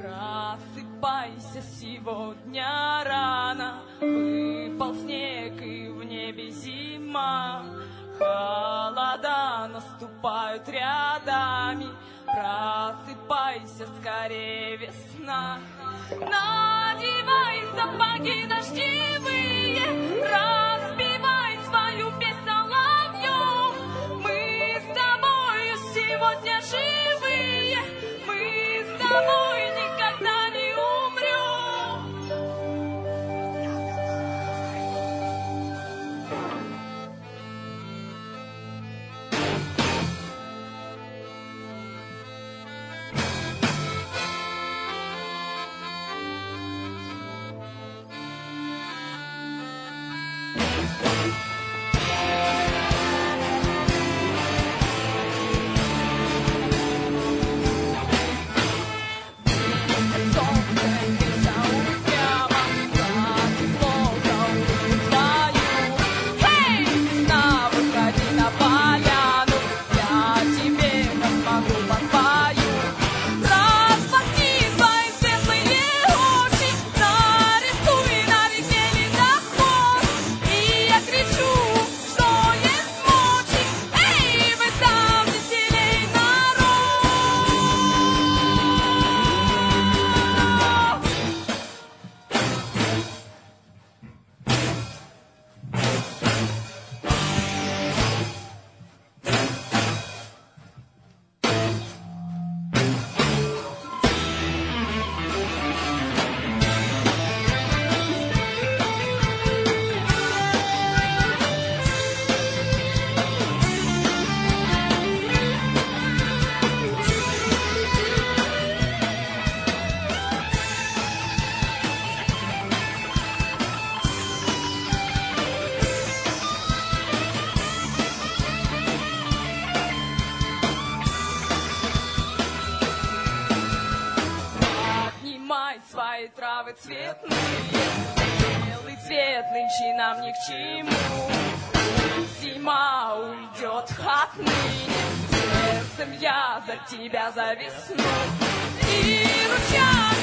Просыпайся сегодня рано, выпал снег и в небе зима. Холода наступают рядами, просыпайся, скорее весна. Надевай сапоги дождевые, распевай свою песнь соловьем. Мы с тобою сегодня живые, мы с тобой никогда не умрем. Свои травы цветные, белый цвет нынче нам ни к чему. Зима уйдет отныне, сердцем я за тебя за весну. И ручья